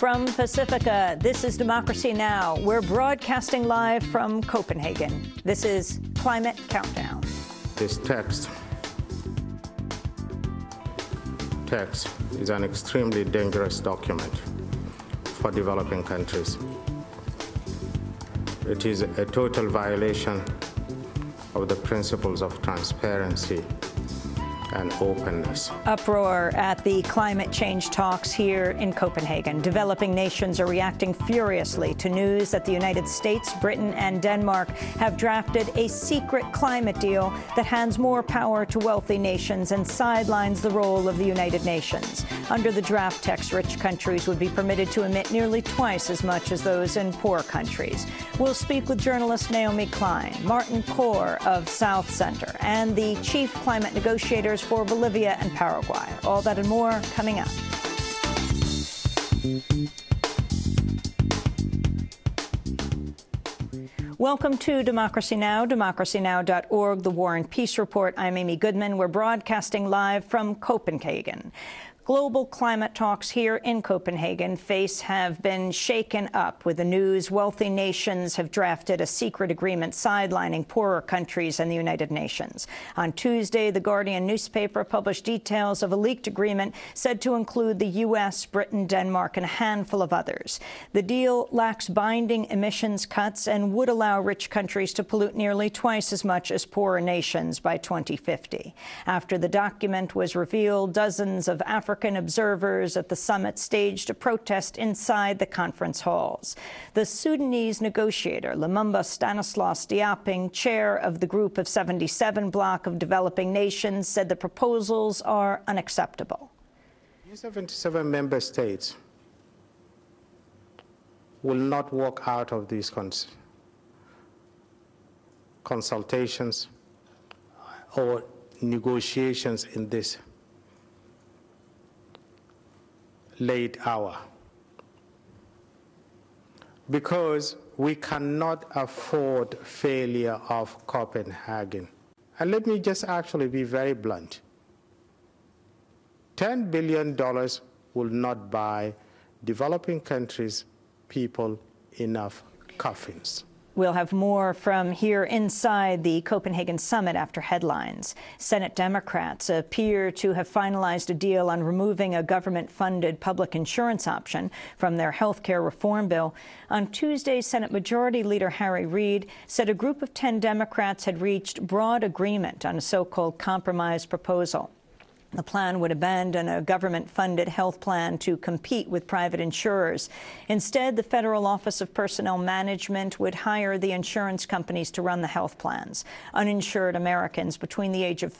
From Pacifica, this is Democracy Now! We're broadcasting live from Copenhagen. This is Climate Countdown. This text is an extremely dangerous document for developing countries. It is a total violation of the principles of transparency and openness. Uproar at the climate change talks here in Copenhagen. Developing nations are reacting furiously to news that the United States, Britain, and Denmark have drafted a secret climate deal that hands more power to wealthy nations and sidelines the role of the United Nations. Under the draft text, rich countries would be permitted to emit nearly twice as much as those in poor countries. We'll speak with journalist Naomi Klein, Martin Kor of South Center, and the chief climate negotiators for Bolivia and Paraguay. All that and more coming up. Welcome to Democracy Now!, democracynow.org, the War and Peace Report. I'm Amy Goodman. We're broadcasting live from Copenhagen. Global climate talks here in Copenhagen have been shaken up with the news wealthy nations have drafted a secret agreement sidelining poorer countries and the United Nations. On Tuesday, The Guardian newspaper published details of a leaked agreement said to include the U.S., Britain, Denmark, and a handful of others. The deal lacks binding emissions cuts and would allow rich countries to pollute nearly twice as much as poorer nations by 2050. After the document was revealed, dozens of African observers at the summit staged a protest inside the conference halls. The Sudanese negotiator, Lumumba Stanislas Diaping, chair of the Group of 77 bloc of developing nations, said the proposals are unacceptable. The 77 member states will not walk out of these consultations or negotiations in this late hour, because we cannot afford failure of Copenhagen. And let me just actually be very blunt. $10 billion will not buy developing countries, people, enough coffins. We'll have more from here inside the Copenhagen summit after headlines. Senate Democrats appear to have finalized a deal on removing a government-funded public insurance option from their health care reform bill. On Tuesday, Senate Majority Leader Harry Reid said a group of 10 Democrats had reached broad agreement on a so-called compromise proposal. The plan would abandon a government-funded health plan to compete with private insurers. Instead, the Federal Office of Personnel Management would hire the insurance companies to run the health plans. Uninsured Americans between the age of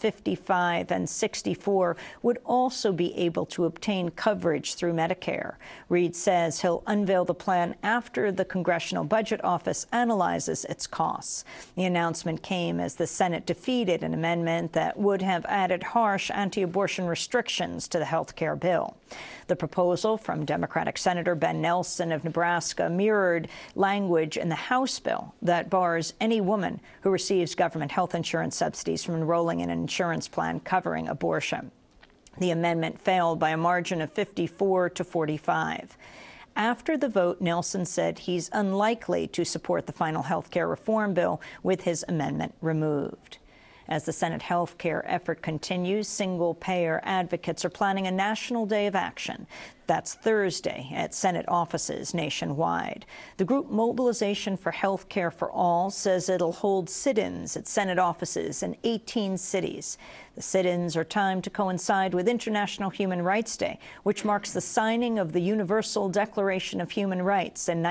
55 and 64 would also be able to obtain coverage through Medicare. Reid says he'll unveil the plan after the Congressional Budget Office analyzes its costs. The announcement came as the Senate defeated an amendment that would have added harsh anti-abortion restrictions to the health care bill. The proposal from Democratic Senator Ben Nelson of Nebraska mirrored language in the House bill that bars any woman who receives government health insurance subsidies from enrolling in an insurance plan covering abortion. The amendment failed by a margin of 54 to 45. After the vote, Nelson said he's unlikely to support the final health care reform bill with his amendment removed. As the Senate health care effort continues, single-payer advocates are planning a national day of action. That's Thursday at Senate offices nationwide. The group Mobilization for Health Care for All says it'll hold sit-ins at Senate offices in 18 cities. The sit-ins are timed to coincide with International Human Rights Day, which marks the signing of the Universal Declaration of Human Rights in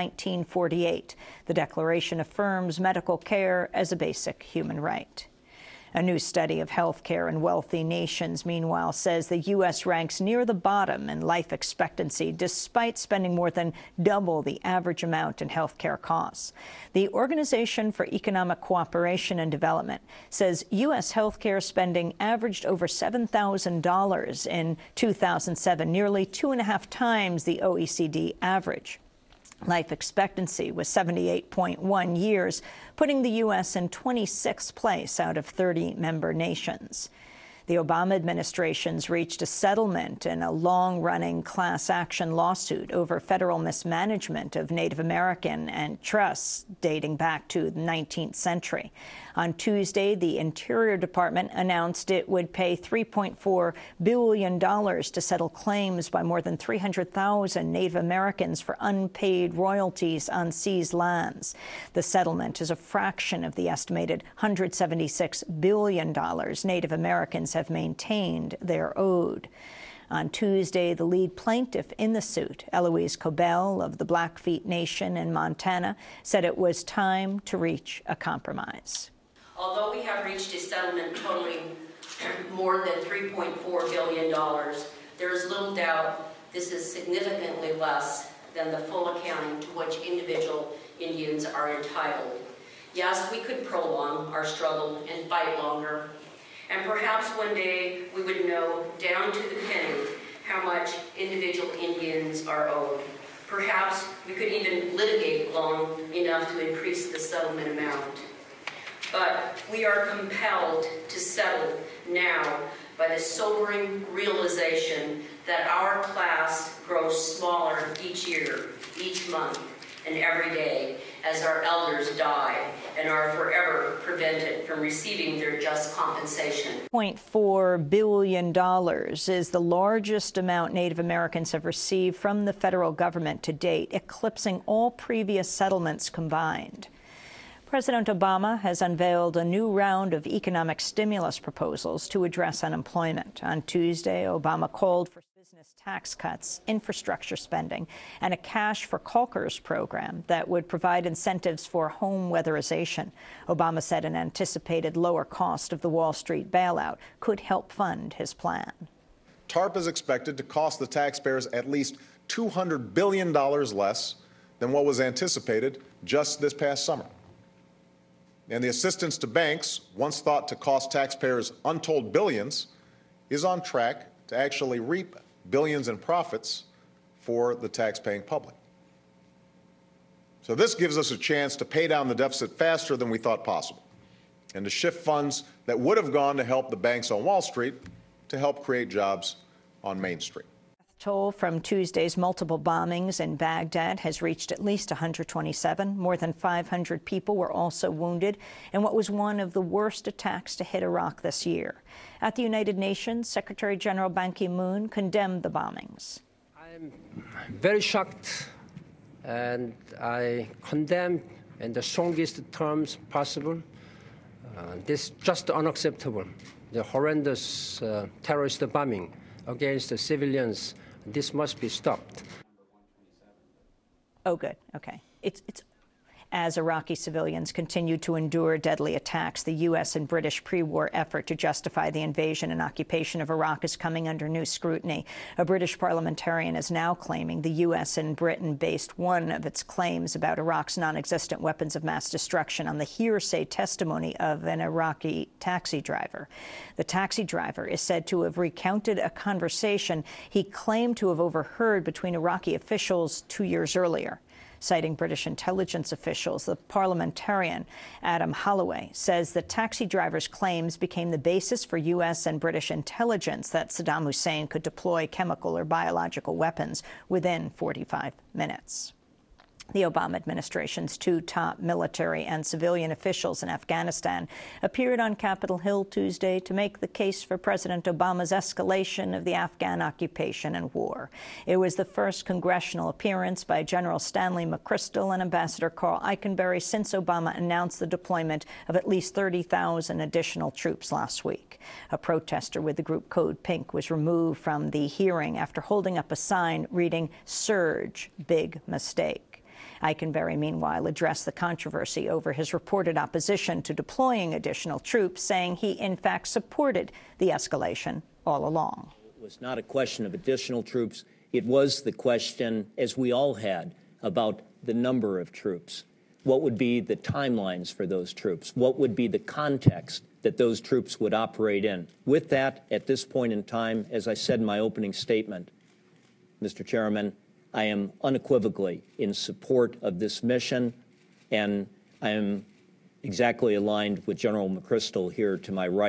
1948. The declaration affirms medical care as a basic human right. A new study of health care in wealthy nations, meanwhile, says the U.S. ranks near the bottom in life expectancy, despite spending more than double the average amount in health care costs. The Organization for Economic Cooperation and Development says U.S. health care spending averaged over $7,000 in 2007, nearly 2.5 times the OECD average. Life expectancy was 78.1 years, putting the U.S. in 26th place out of 30 member nations. The Obama administration's reached a settlement in a long-running class action lawsuit over federal mismanagement of Native American and trusts dating back to the 19th century. On Tuesday, the Interior Department announced it would pay $3.4 billion to settle claims by more than 300,000 Native Americans for unpaid royalties on seized lands. The settlement is a fraction of the estimated $176 billion Native Americans have maintained they're owed. On Tuesday, the lead plaintiff in the suit, Eloise Cobell of the Blackfeet Nation in Montana, said it was time to reach a compromise. Although we have reached a settlement totaling more than $3.4 billion, there is little doubt this is significantly less than the full accounting to which individual Indians are entitled. Yes, we could prolong our struggle and fight longer, and perhaps one day we would know down to the penny how much individual Indians are owed. Perhaps we could even litigate long enough to increase the settlement amount. But we are compelled to settle now by the sobering realization that our class grows smaller each year, each month, and every day as our elders die and are forever prevented from receiving their just compensation. $0.4 billion is the largest amount Native Americans have received from the federal government to date, eclipsing all previous settlements combined. President Obama has unveiled a new round of economic stimulus proposals to address unemployment. On Tuesday, Obama called for business tax cuts, infrastructure spending, and a Cash for Caulkers program that would provide incentives for home weatherization. Obama said an anticipated lower cost of the Wall Street bailout could help fund his plan. TARP is expected to cost the taxpayers at least $200 billion less than what was anticipated just this past summer. And the assistance to banks, once thought to cost taxpayers untold billions, is on track to actually reap billions in profits for the tax-paying public. So this gives us a chance to pay down the deficit faster than we thought possible, and to shift funds that would have gone to help the banks on Wall Street to help create jobs on Main Street. Toll from Tuesday's multiple bombings in Baghdad has reached at least 127. More than 500 people were also wounded in what was one of the worst attacks to hit Iraq this year. At the United Nations, Secretary General Ban Ki-moon condemned the bombings. I'm very shocked, and I condemn in the strongest terms possible. This is just unacceptable. The horrendous terrorist bombing against the civilians. This must be stopped. Oh, good. Okay. It's as Iraqi civilians continue to endure deadly attacks, the U.S. and British pre-war effort to justify the invasion and occupation of Iraq is coming under new scrutiny. A British parliamentarian is now claiming the U.S. and Britain based one of its claims about Iraq's non-existent weapons of mass destruction on the hearsay testimony of an Iraqi taxi driver. The taxi driver is said to have recounted a conversation he claimed to have overheard between Iraqi officials 2 years earlier. Citing British intelligence officials, the parliamentarian Adam Holloway says the taxi driver's claims became the basis for U.S. and British intelligence that Saddam Hussein could deploy chemical or biological weapons within 45 minutes. The Obama administration's two top military and civilian officials in Afghanistan appeared on Capitol Hill Tuesday to make the case for President Obama's escalation of the Afghan occupation and war. It was the first congressional appearance by General Stanley McChrystal and Ambassador Carl Eikenberry since Obama announced the deployment of at least 30,000 additional troops last week. A protester with the group Code Pink was removed from the hearing after holding up a sign reading, "Surge, big mistake." Eikenberry, meanwhile, addressed the controversy over his reported opposition to deploying additional troops, saying he, in fact, supported the escalation all along. It was not a question of additional troops. It was the question, as we all had, about the number of troops. What would be the timelines for those troops? What would be the context that those troops would operate in? With that, at this point in time, as I said in my opening statement, Mr. Chairman, I am unequivocally in support of this mission, and I am exactly aligned with General McChrystal here to my right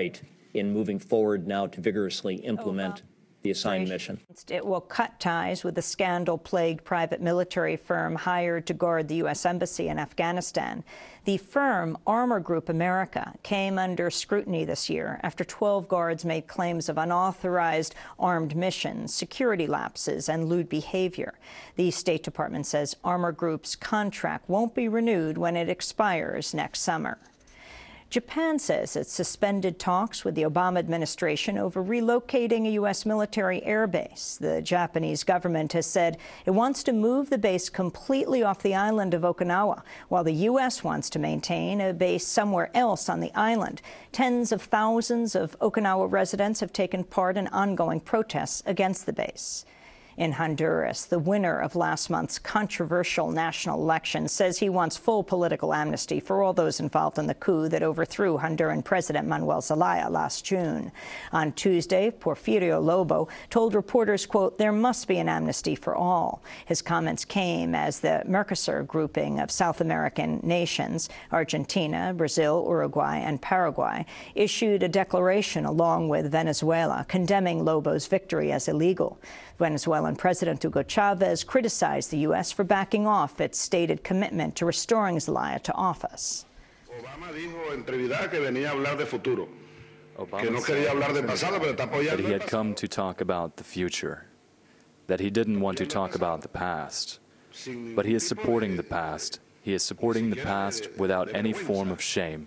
in moving forward now to vigorously implement the assigned mission. It will cut ties with the scandal-plagued private military firm hired to guard the U.S. Embassy in Afghanistan. The firm, Armor Group America, came under scrutiny this year after 12 guards made claims of unauthorized armed missions, security lapses, and lewd behavior. The State Department says Armor Group's contract won't be renewed when it expires next summer. Japan says it suspended talks with the Obama administration over relocating a U.S. military airbase. The Japanese government has said it wants to move the base completely off the island of Okinawa, while the U.S. wants to maintain a base somewhere else on the island. Tens of thousands of Okinawa residents have taken part in ongoing protests against the base. In Honduras, the winner of last month's controversial national election says he wants full political amnesty for all those involved in the coup that overthrew Honduran President Manuel Zelaya last June. On Tuesday, Porfirio Lobo told reporters, quote, "There must be an amnesty for all." His comments came as the Mercosur grouping of South American nations, Argentina, Brazil, Uruguay, and Paraguay, issued a declaration along with Venezuela condemning Lobo's victory as illegal. Venezuelan President Hugo Chavez criticized the U.S. for backing off its stated commitment to restoring Zelaya to office. Obama dijo en privado que venía a hablar de futuro. Obama said that he had come to talk about the future, that he didn't want to talk about the past. But he is supporting the past. He is supporting the past without any form of shame.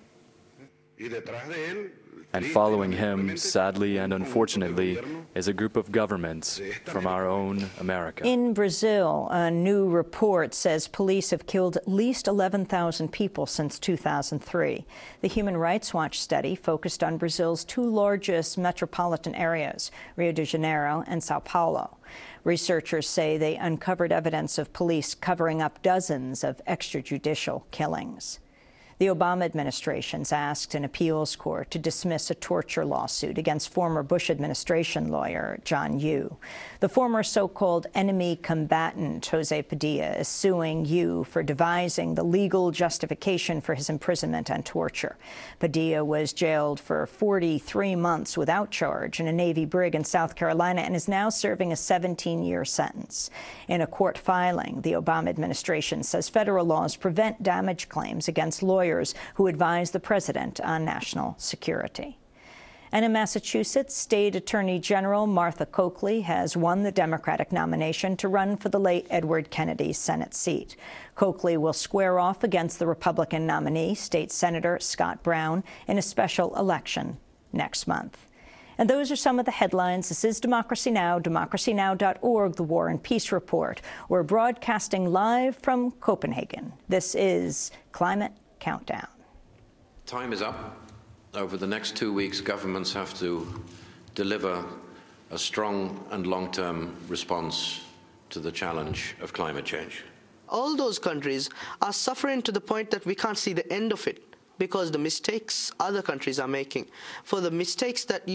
And following him, sadly and unfortunately, is a group of governments from our own America. In Brazil, a new report says police have killed at least 11,000 people since 2003. The Human Rights Watch study focused on Brazil's two largest metropolitan areas, Rio de Janeiro and Sao Paulo. Researchers say they uncovered evidence of police covering up dozens of extrajudicial killings. The Obama administration's asked an appeals court to dismiss a torture lawsuit against former Bush administration lawyer John Yoo. The former so-called enemy combatant, Jose Padilla, is suing Yoo for devising the legal justification for his imprisonment and torture. Padilla was jailed for 43 months without charge in a Navy brig in South Carolina and is now serving a 17-year sentence. In a court filing, the Obama administration says federal laws prevent damage claims against lawyers who advise the president on national security. And in Massachusetts, State Attorney General Martha Coakley has won the Democratic nomination to run for the late Edward Kennedy's Senate seat. Coakley will square off against the Republican nominee, State Senator Scott Brown, in a special election next month. And those are some of the headlines. This is Democracy Now!, democracynow.org, the War and Peace Report. We're broadcasting live from Copenhagen. This is Climate Countdown. Time is up. Over the next 2 weeks, governments have to deliver a strong and long-term response to the challenge of climate change. All those countries are suffering to the point that we can't see the end of it, because the mistakes other countries are making, for the mistakes that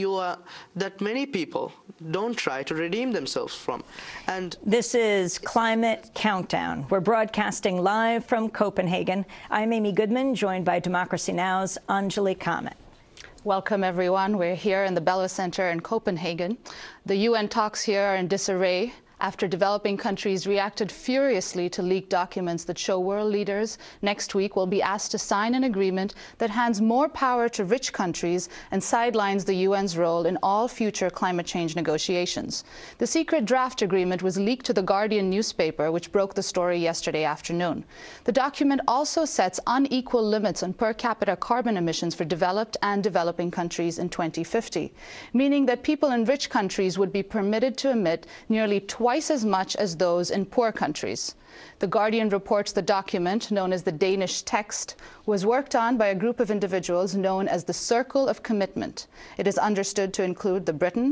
many people don't try to redeem themselves from. And this is Climate Countdown. We're broadcasting live from Copenhagen. I'm Amy Goodman, joined by Democracy Now!'s Anjali Kamat. Welcome, everyone. We're here in the Bella Center in Copenhagen. The UN talks here are in disarray after developing countries reacted furiously to leaked documents that show world leaders next week will be asked to sign an agreement that hands more power to rich countries and sidelines the UN's role in all future climate change negotiations. The secret draft agreement was leaked to The Guardian newspaper, which broke the story yesterday afternoon. The document also sets unequal limits on per capita carbon emissions for developed and developing countries in 2050, meaning that people in rich countries would be permitted to emit nearly twice as much as those in poor countries. The Guardian reports the document, known as the Danish text, was worked on by a group of individuals known as the Circle of Commitment. It is understood to include Britain,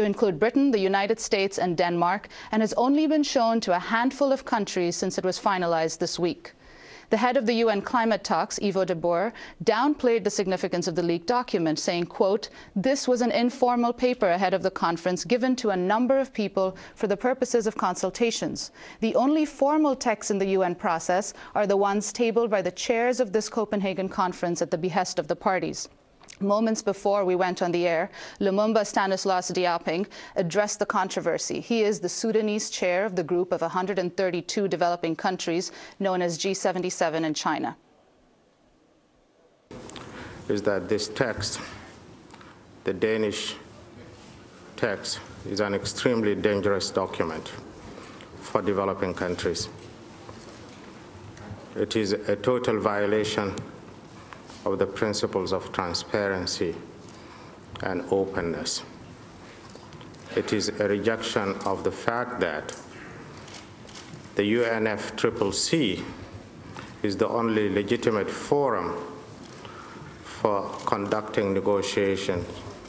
the United States, and Denmark, and has only been shown to a handful of countries since it was finalized this week. The head of the UN climate talks, Ivo de Boer, downplayed the significance of the leaked document, saying, quote, "This was an informal paper ahead of the conference given to a number of people for the purposes of consultations. The only formal texts in the UN process are the ones tabled by the chairs of this Copenhagen conference at the behest of the parties." Moments before we went on the air, Lumumba Stanislas Diaping addressed the controversy. He is the Sudanese chair of the group of 132 developing countries known as G77 in China. Is that this text, the Danish text, is an extremely dangerous document for developing countries. It is a total violation of the principles of transparency and openness. It is a rejection of the fact that the UNFCCC is the only legitimate forum for conducting negotiations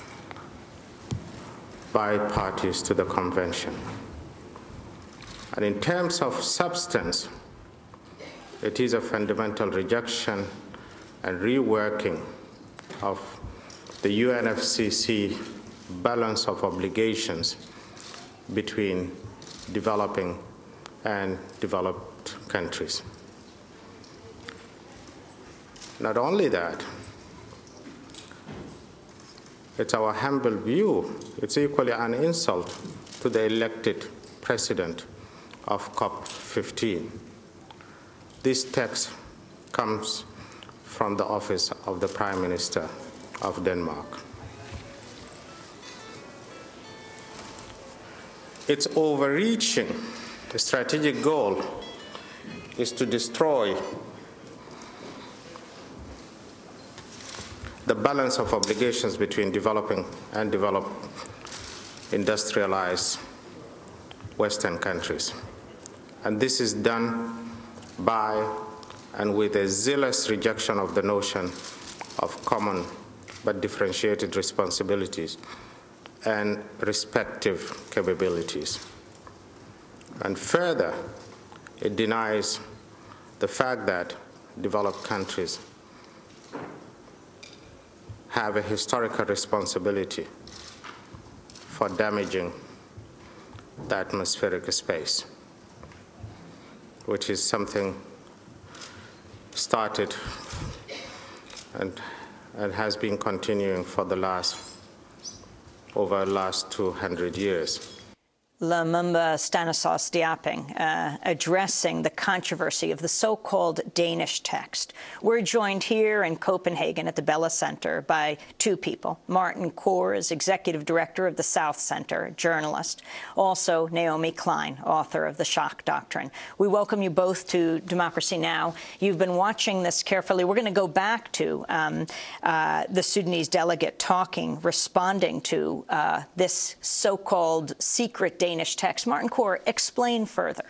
by parties to the convention. And in terms of substance, it is a fundamental rejection and reworking of the UNFCCC balance of obligations between developing and developed countries. Not only that, it's our humble view, it's equally an insult to the elected president of COP15. This text comes from the office of the Prime Minister of Denmark. Its overreaching strategic goal is to destroy the balance of obligations between developing and developed industrialized Western countries. And this is done by and with a zealous rejection of the notion of common but differentiated responsibilities and respective capabilities. And further, it denies the fact that developed countries have a historical responsibility for damaging the atmospheric space, which is something started and has been continuing for over the last 200 years. Lumumba Stanislas Diaping addressing the controversy of the so-called Danish text. We're joined here in Copenhagen at the Bella Center by two people. Martin Kors is Executive Director of the South Center, a journalist. Also, Naomi Klein, author of The Shock Doctrine. We welcome you both to Democracy Now! You've been watching this carefully. We're going to go back to the Sudanese delegate responding to this so-called secret Danish text. Martin Kors, explain further.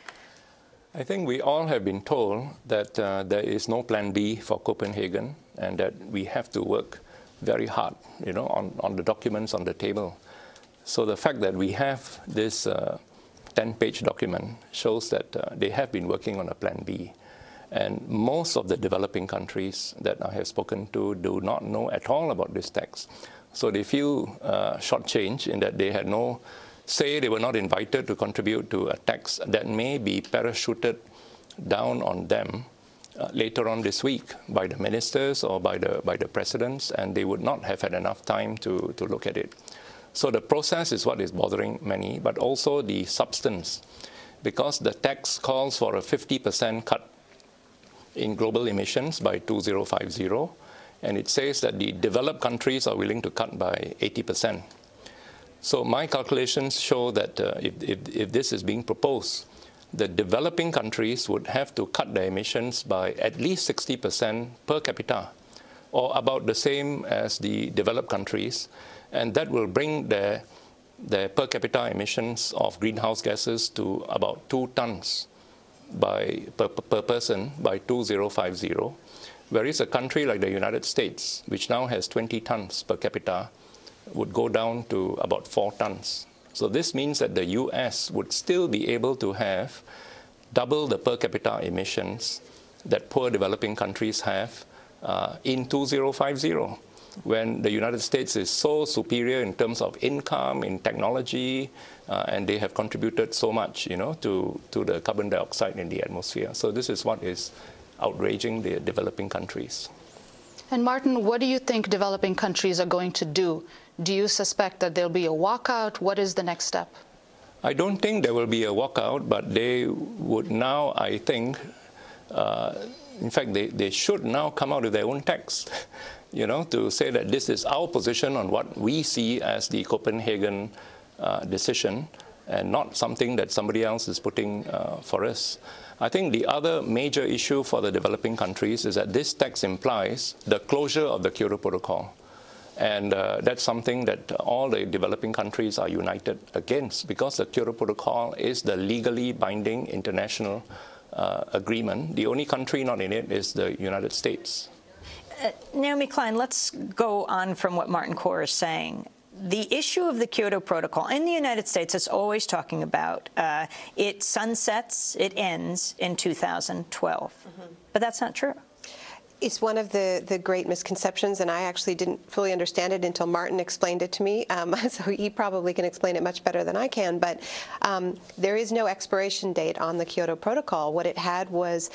I think we all have been told that there is no plan B for Copenhagen and that we have to work very hard, on the documents on the table. So the fact that we have this 10-page document shows that they have been working on a plan B. And most of the developing countries that I have spoken to do not know at all about this text. So they feel shortchanged in that they had no say, they were not invited to contribute to a text that may be parachuted down on them later on this week by the ministers or by the presidents, and they would not have had enough time to look at it. So the process is what is bothering many, but also the substance, because the text calls for a 50% cut in global emissions by 2050, and it says that the developed countries are willing to cut by 80%. So my calculations show that if this is being proposed, the developing countries would have to cut their emissions by at least 60% per capita, or about the same as the developed countries, and that will bring their per capita emissions of greenhouse gases to about 2 tons per person by 2050, whereas a country like the United States, which now has 20 tons per capita, would go down to about 4 tons. So this means that the US would still be able to have double the per capita emissions that poor developing countries have in 2050, when the United States is so superior in terms of income, in technology, and they have contributed so much, to the carbon dioxide in the atmosphere. So this is what is outraging the developing countries. And Martin, what do you think developing countries are going to do? Do you suspect that there'll be a walkout? What is the next step? I don't think there will be a walkout, but they would now, I think, in fact, they should now come out with their own text, to say that this is our position on what we see as the Copenhagen decision and not something that somebody else is putting for us. I think the other major issue for the developing countries is that this text implies the closure of the Kyoto Protocol. And that's something that all the developing countries are united against, because the Kyoto Protocol is the legally binding international agreement. The only country not in it is the United States. Naomi Klein, let's go on from what Martin Korr is saying. The issue of the Kyoto Protocol in the United States is always talking about it sunsets, it ends in 2012. But that's not true. It's one of the great misconceptions, and I actually didn't fully understand it until Martin explained it to me. So he probably can explain it much better than I can. But there is no expiration date on the Kyoto Protocol. What it had was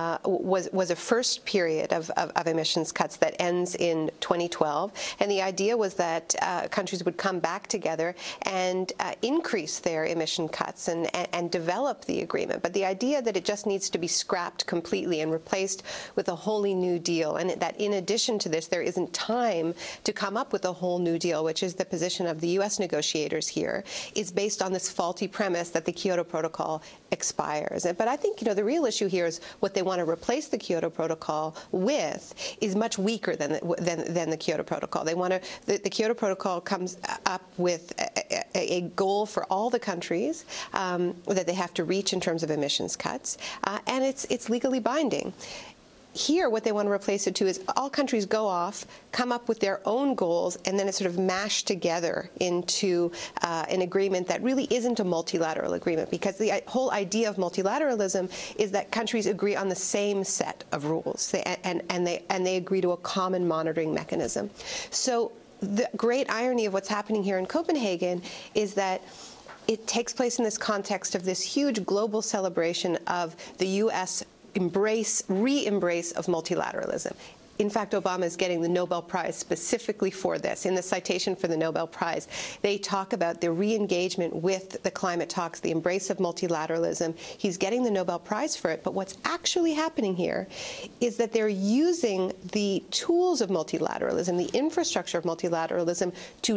a first period of emissions cuts that ends in 2012, and the idea was that countries would come back together and increase their emission cuts and develop the agreement. But the idea that it just needs to be scrapped completely and replaced with a wholly new deal, and that in addition to this, there isn't time to come up with a whole new deal, which is the position of the U.S. negotiators here, is based on this faulty premise that the Kyoto Protocol expires. But I think, the real issue here is what they want to replace the Kyoto Protocol with is much weaker than the Kyoto Protocol. They want to. The Kyoto Protocol comes up with a goal for all the countries that they have to reach in terms of emissions cuts, and it's legally binding. Here, what they want to replace it to is all countries go off, come up with their own goals, and then it's sort of mashed together into an agreement that really isn't a multilateral agreement, because the whole idea of multilateralism is that countries agree on the same set of rules, and they agree to a common monitoring mechanism. So the great irony of what's happening here in Copenhagen is that it takes place in this context of this huge global celebration of the U.S. re-embrace of multilateralism. In fact, Obama is getting the Nobel Prize specifically for this. In the citation for the Nobel Prize, they talk about the re-engagement with the climate talks, the embrace of multilateralism. He's getting the Nobel Prize for it. But what's actually happening here is that they're using the tools of multilateralism, the infrastructure of multilateralism,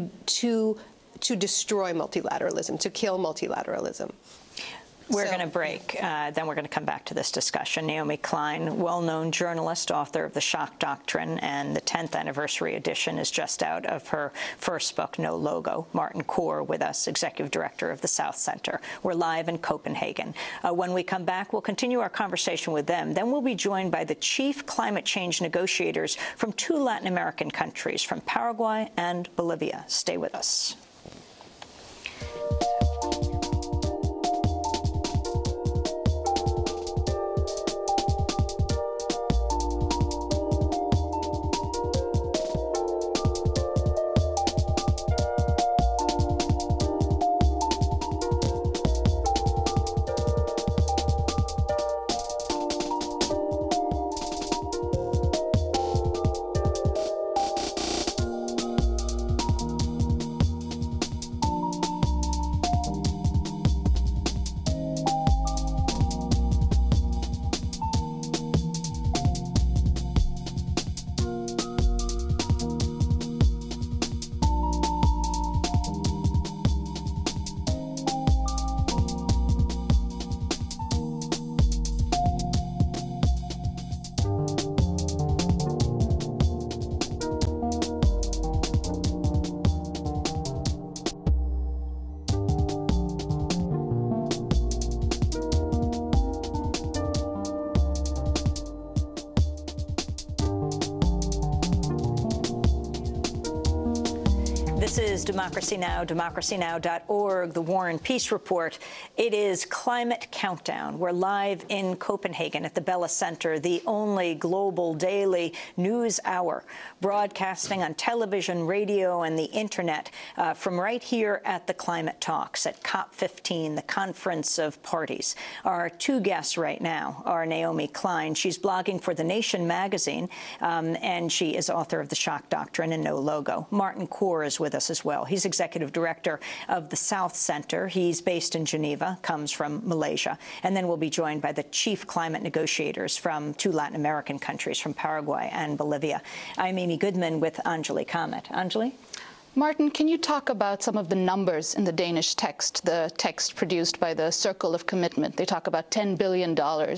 to destroy multilateralism, to kill multilateralism. We're going to break. Then we're going to come back to this discussion. Naomi Klein, well-known journalist, author of The Shock Doctrine, and the 10th anniversary edition is just out of her first book, No Logo. Martin Korr with us, Executive Director of the South Center. We're live in Copenhagen. When we come back, we'll continue our conversation with them. Then we'll be joined by the chief climate change negotiators from 2 Latin American countries, from Paraguay and Bolivia. Stay with us. This is Democracy Now!, democracynow.org, the War and Peace Report. It is Climate Countdown. We're live in Copenhagen at the Bella Center, the only global daily news hour, broadcasting on television, radio, and the Internet from right here at the Climate Talks at COP15, the Conference of Parties. Our two guests right now are Naomi Klein. She's blogging for The Nation magazine, and she is author of The Shock Doctrine and No Logo. Martin Kaur is with us as well. He's executive director of the South Center. He's based in Geneva, comes from Malaysia. And then we'll be joined by the chief climate negotiators from two Latin American countries, from Paraguay and Bolivia. I'm Amy Goodman with Anjali Kamat. Anjali? Martin, can you talk about some of the numbers in the Danish text, the text produced by the Circle of Commitment? They talk about $10 billion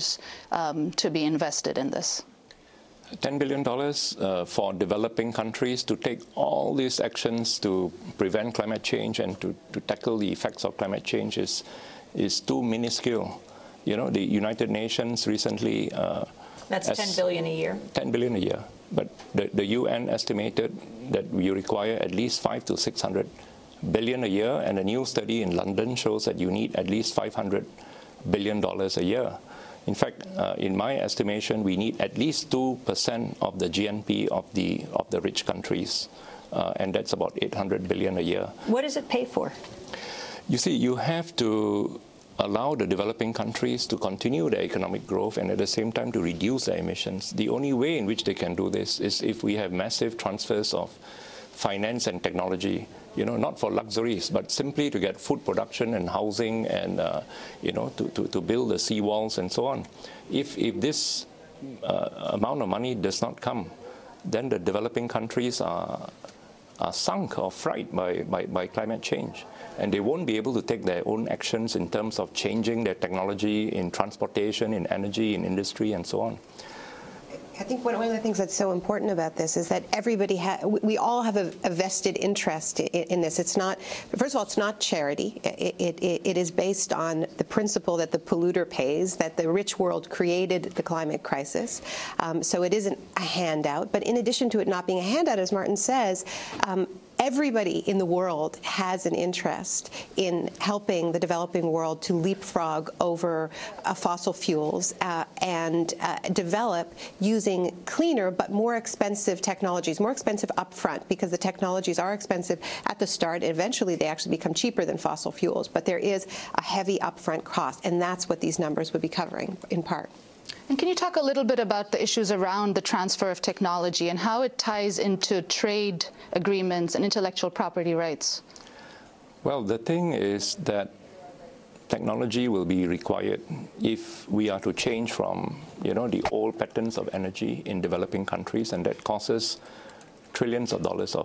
to be invested in this. $10 billion for developing countries to take all these actions to prevent climate change and to tackle the effects of climate change is too minuscule. You know, the United Nations recently... That's $10 billion a year. $10 billion a year. But the UN estimated that we require at least $500 to $600 billion a year, and a new study in London shows that you need at least $500 billion a year. In fact, in my estimation, we need at least 2% of the GNP of the rich countries, and that's about $800 billion a year. What does it pay for? You see, you have to allow the developing countries to continue their economic growth and at the same time to reduce their emissions. The only way in which they can do this is if we have massive transfers of finance and technology, you know, not for luxuries, but simply to get food production and housing and, you know, to build the seawalls and so on. If this amount of money does not come, then the developing countries are sunk or frightened by climate change. And they won't be able to take their own actions in terms of changing their technology in transportation, in energy, in industry, and so on. I think one of the things that's so important about this is that everybody we all have a vested interest in this. It's not, first of all, it's not charity. It is based on the principle that the polluter pays, that the rich world created the climate crisis. So it isn't a handout. But in addition to it not being a handout, as Martin says, everybody in the world has an interest in helping the developing world to leapfrog over fossil fuels and develop using cleaner but more expensive technologies, more expensive upfront, because the technologies are expensive at the start. Eventually, they actually become cheaper than fossil fuels, but there is a heavy upfront cost, and that's what these numbers would be covering in part. And can you talk a little bit about the issues around the transfer of technology and how it ties into trade agreements and intellectual property rights? Well, the thing is that technology will be required if we are to change from, you know, the old patterns of energy in developing countries, and that causes trillions of dollars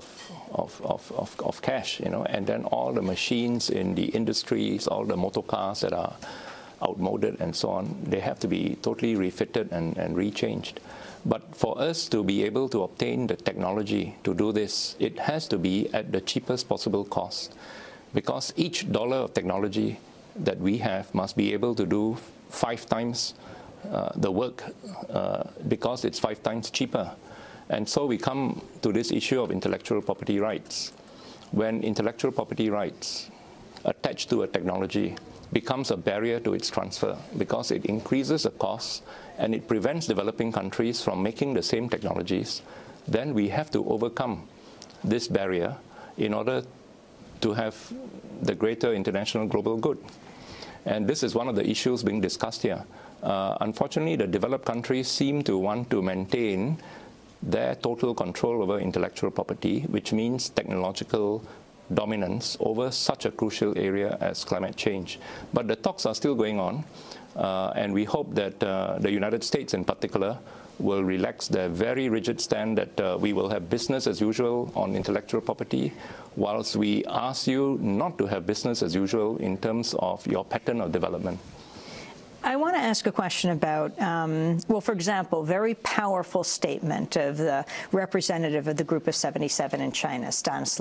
of cash, you know, and then all the machines in the industries, all the motor cars that are outmoded and so on, they have to be totally refitted and rechanged. But for us to be able to obtain the technology to do this, it has to be at the cheapest possible cost, because each dollar of technology that we have must be able to do 5 times the work because it's 5 times cheaper. And so we come to this issue of intellectual property rights. When intellectual property rights attached to a technology becomes a barrier to its transfer, because it increases the cost and it prevents developing countries from making the same technologies, then we have to overcome this barrier in order to have the greater international global good. And this is one of the issues being discussed here. Unfortunately, the developed countries seem to want to maintain their total control over intellectual property, which means technological dominance over such a crucial area as climate change. But the talks are still going on, and we hope that the United States in particular will relax their very rigid stand that we will have business as usual on intellectual property, whilst we ask you not to have business as usual in terms of your pattern of development. I want to ask a question about, well, for example, very powerful statement of the representative of the Group of 77 in China,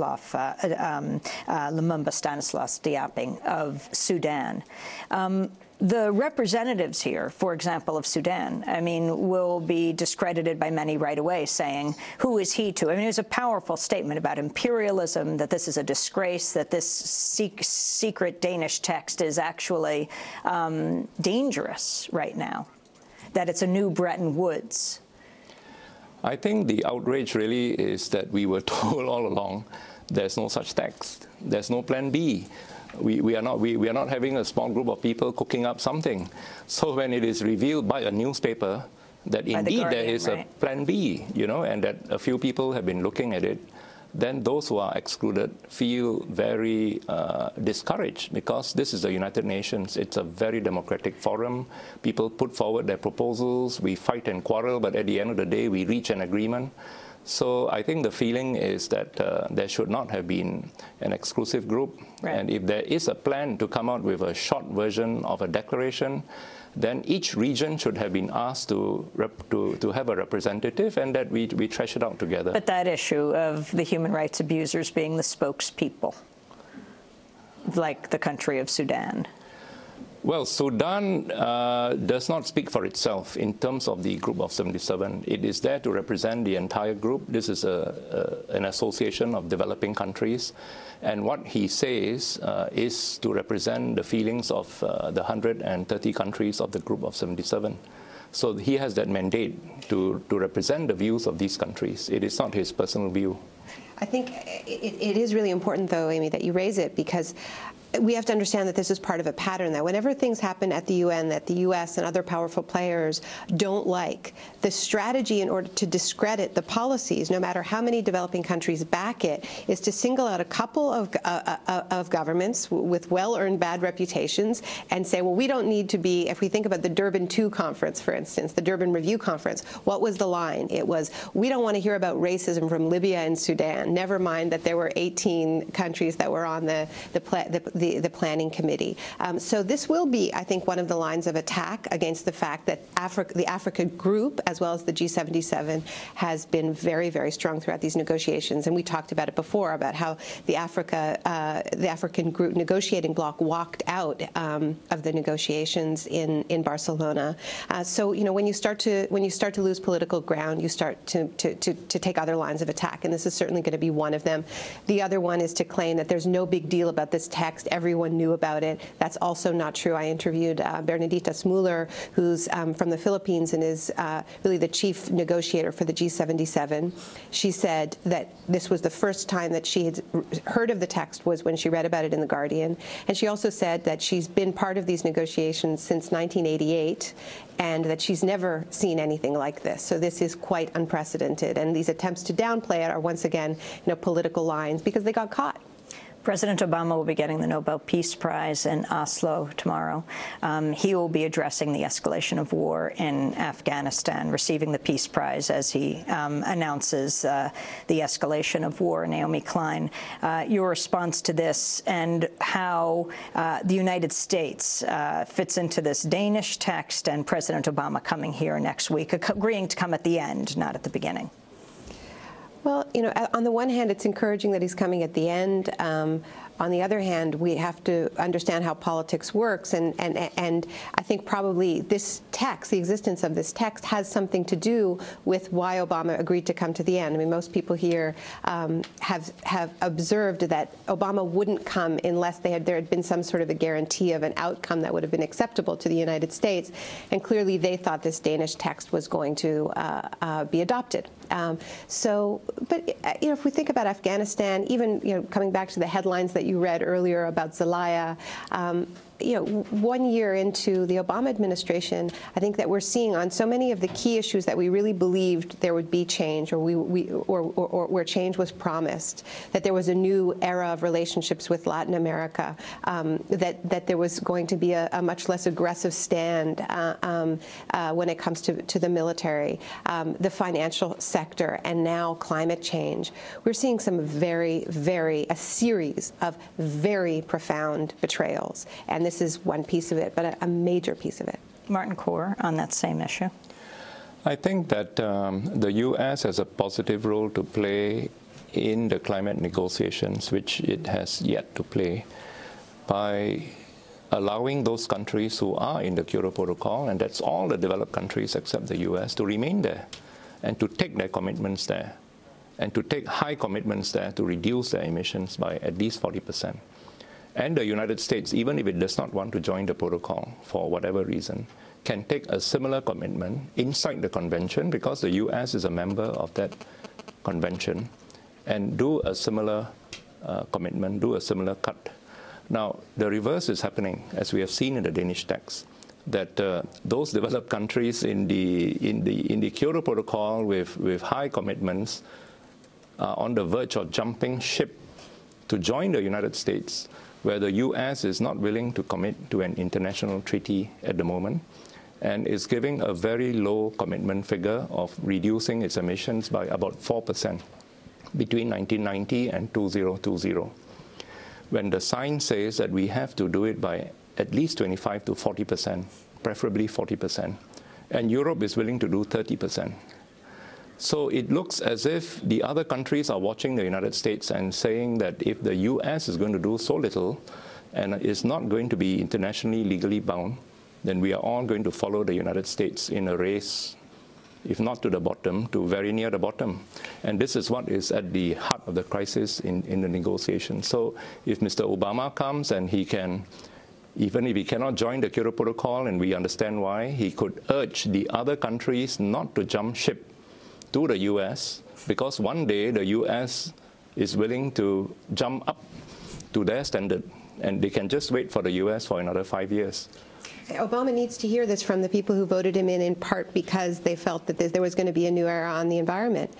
Lumumba Stanislas Diaping of Sudan. The representatives here, for example, of Sudan, I mean, will be discredited by many right away, saying, who is he to? I mean, it was a powerful statement about imperialism, that this is a disgrace, that this secret Danish text is actually dangerous right now, that it's a new Bretton Woods. I think the outrage really is that we were told all along there's no such text, there's no plan B. We are not having a small group of people cooking up something. So when it is revealed by a newspaper that indeed there is a plan B, you know, and that a few people have been looking at it, then those who are excluded feel very discouraged, because this is the United Nations. It's a very democratic forum. People put forward their proposals. We fight and quarrel, but at the end of the day, we reach an agreement. So I think the feeling is that there should not have been an exclusive group. Right. And if there is a plan to come out with a short version of a declaration, then each region should have been asked to have a representative, and that we thresh it out together. But that issue of the human rights abusers being the spokespeople, like the country of Sudan. Well, Sudan does not speak for itself in terms of the Group of 77. It is there to represent the entire group. This is an association of developing countries. And what he says is to represent the feelings of the 130 countries of the Group of 77. So he has that mandate to represent the views of these countries. It is not his personal view. I think it is really important, though, Amy, that you raise it, because we have to understand that this is part of a pattern, that whenever things happen at the UN that the U.S. and other powerful players don't like, the strategy in order to discredit the policies, no matter how many developing countries back it, is to single out a couple of governments with well-earned bad reputations and say, well, we don't need to be, if we think about the Durban II conference, for instance, the Durban Review Conference, what was the line? It was, we don't want to hear about racism from Libya and Sudan, never mind that there were 18 countries that were on the planning committee. So this will be, I think, one of the lines of attack against the fact that the Africa group, as well as the G77, has been very, very strong throughout these negotiations. And we talked about it before, about how the African group negotiating bloc walked out of the negotiations in Barcelona. So, you know, when you start to lose political ground, you start to take other lines of attack, and this is certainly going to be one of them. The other one is to claim that there's no big deal about this text. Everyone knew about it. That's also not true. I interviewed Bernadita Smuller, who's from the Philippines and is really the chief negotiator for the G77. She said that this was the first time that she had heard of the text was when she read about it in The Guardian. And she also said that she's been part of these negotiations since 1988 and that she's never seen anything like this. So this is quite unprecedented. And these attempts to downplay it are once again, you know, political lines because they got caught. President Obama will be getting the Nobel Peace Prize in Oslo tomorrow. He will be addressing the escalation of war in Afghanistan, receiving the Peace Prize as he announces the escalation of war. Naomi Klein, your response to this and how the United States fits into this Danish text and President Obama coming here next week, agreeing to come at the end, not at the beginning. Well, you know, on the one hand, it's encouraging that he's coming at the end. On the other hand, we have to understand how politics works, and I think probably this text, the existence of this text, has something to do with why Obama agreed to come to the end. I mean, most people here have observed that Obama wouldn't come unless there had been some sort of a guarantee of an outcome that would have been acceptable to the United States, and clearly they thought this Danish text was going to be adopted. But you know, if we think about Afghanistan, even coming back to the headlines that you read earlier about Zelaya, 1 year into the Obama administration, I think that we're seeing on so many of the key issues that we really believed there would be change, or where change was promised, that there was a new era of relationships with Latin America, that there was going to be a much less aggressive stand when it comes to the military, the financial sector, and now climate change. We're seeing a series of very profound betrayals, and this is one piece of it, but a major piece of it. Martin Kor, on that same issue. I think that the U.S. has a positive role to play in the climate negotiations, which it has yet to play, by allowing those countries who are in the Kyoto Protocol, and that's all the developed countries except the US, to remain there and to take their commitments there, and to take high commitments there to reduce their emissions by at least 40%. And the United States, even if it does not want to join the protocol for whatever reason, can take a similar commitment inside the convention, because the US is a member of that convention, and do a similar commitment, do a similar cut. Now, the reverse is happening, as we have seen in the Danish text, that those developed countries in the Kyoto Protocol with high commitments are on the verge of jumping ship to join the United States, where the US is not willing to commit to an international treaty at the moment, and is giving a very low commitment figure of reducing its emissions by about 4% between 1990 and 2020. When the science says that we have to do it by at least 25 to 40%, preferably 40%, and Europe is willing to do 30%. So it looks as if the other countries are watching the United States and saying that if the US is going to do so little and is not going to be internationally legally bound, then we are all going to follow the United States in a race, if not to the bottom, to very near the bottom. And this is what is at the heart of the crisis in the negotiation. So if Mr. Obama comes and he can, even if he cannot join the Kyoto Protocol, and we understand why, he could urge the other countries not to jump ship to the US, because one day the US is willing to jump up to their standard, and they can just wait for the US for another 5 years. Obama needs to hear this from the people who voted him in part because they felt that there was going to be a new era on the environment.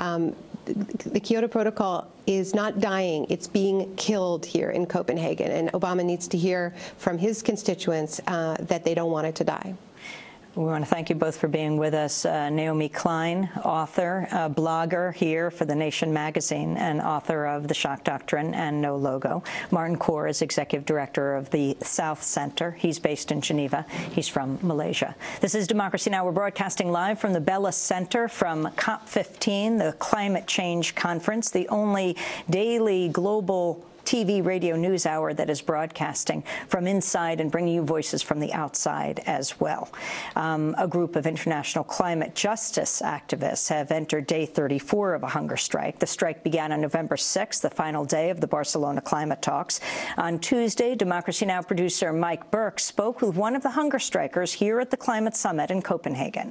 The Kyoto Protocol is not dying, it's being killed here in Copenhagen, and Obama needs to hear from his constituents that they don't want it to die. We want to thank you both for being with us. Naomi Klein, author, blogger here for The Nation magazine, and author of The Shock Doctrine and No Logo. Martin Kor is executive director of the South Center. He's based in Geneva. He's from Malaysia. This is Democracy Now! We're broadcasting live from the Bella Center from COP15, the climate change conference, the only daily global TV, radio news hour that is broadcasting from inside and bringing you voices from the outside as well. A group of international climate justice activists have entered day 34 of a hunger strike. The strike began on November 6th, the final day of the Barcelona climate talks. On Tuesday, Democracy Now! Producer Mike Burke spoke with one of the hunger strikers here at the Climate Summit in Copenhagen.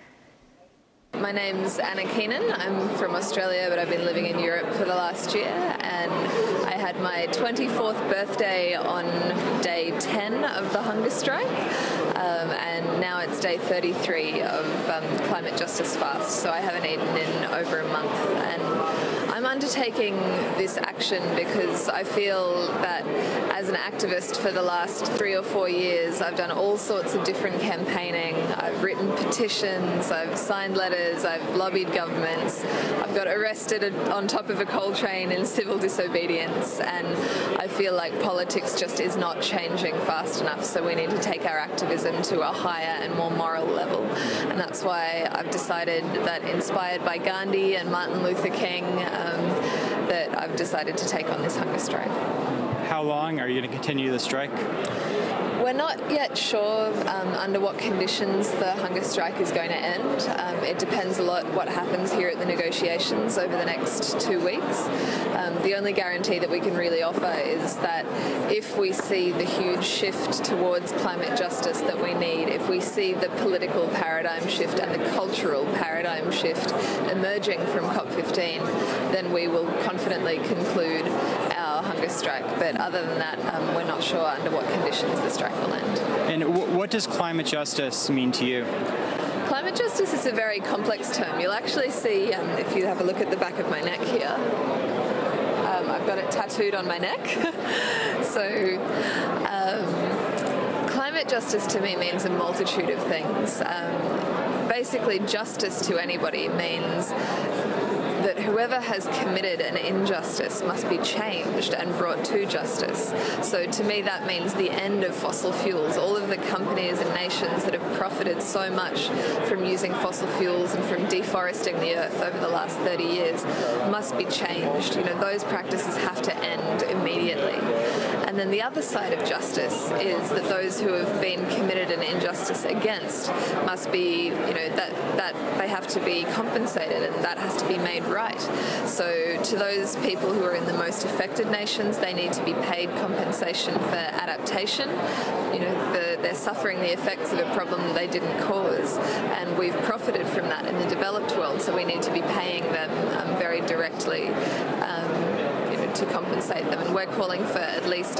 My name's Anna Keenan. I'm from Australia, but I've been living in Europe for the last year, and I had my 24th birthday on day 10 of the hunger strike, and now it's day 33 of climate justice fast, so I haven't eaten in over a month. And I'm undertaking this action because I feel that as an activist for the last 3 or 4 years, I've done all sorts of different campaigning. I've written petitions, I've signed letters, I've lobbied governments, I've got arrested on top of a coal train in civil disobedience, and I feel like politics just is not changing fast enough, so we need to take our activism to a higher and more moral level. And that's why I've decided that, inspired by Gandhi and Martin Luther King, that I've decided to take on this hunger strike. How long are you going to continue the strike? We're not yet sure under what conditions the hunger strike is going to end. It depends a lot what happens here at the negotiations over the next 2 weeks. The only guarantee that we can really offer is that if we see the huge shift towards climate justice that we need, if we see the political paradigm shift and the cultural paradigm shift emerging from COP15, then we will confidently conclude our hunger strike. But other than that, we're not sure under what conditions the strike will end. And what does climate justice mean to you? Climate justice is a very complex term. You'll actually see, if you have a look at the back of my neck here, I've got it tattooed on my neck. So climate justice to me means a multitude of things. Basically, justice to anybody means that whoever has committed an injustice must be changed and brought to justice. So to me that means the end of fossil fuels. All of the companies and nations that have profited so much from using fossil fuels and from deforesting the earth over the last 30 years must be changed. You know, those practices have to end immediately. And then the other side of justice is that those who have been committed an injustice against must be, that they have to be compensated, and that has to be made right. So to those people who are in the most affected nations, they need to be paid compensation for adaptation. They're suffering the effects of a problem they didn't cause, and we've profited from that in the developed world, so we need to be paying them very directly to compensate them. And we're calling for at least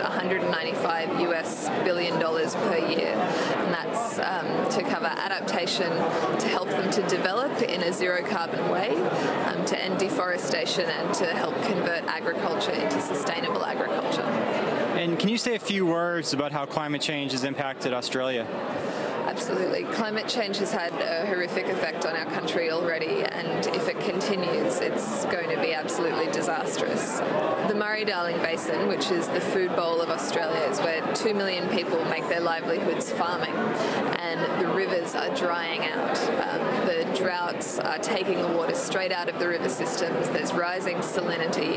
$195 billion per year, and that's to cover adaptation, to help them to develop in a zero-carbon way, to end deforestation, and to help convert agriculture into sustainable agriculture. And can you say a few words about how climate change has impacted Australia? Absolutely. Climate change has had a horrific effect on our country already, and if it continues, it's going to be absolutely disastrous. The Murray-Darling Basin, which is the food bowl of Australia, is where 2 million people make their livelihoods farming, and the rivers are drying out. The droughts are taking the water straight out of the river systems. There's rising salinity.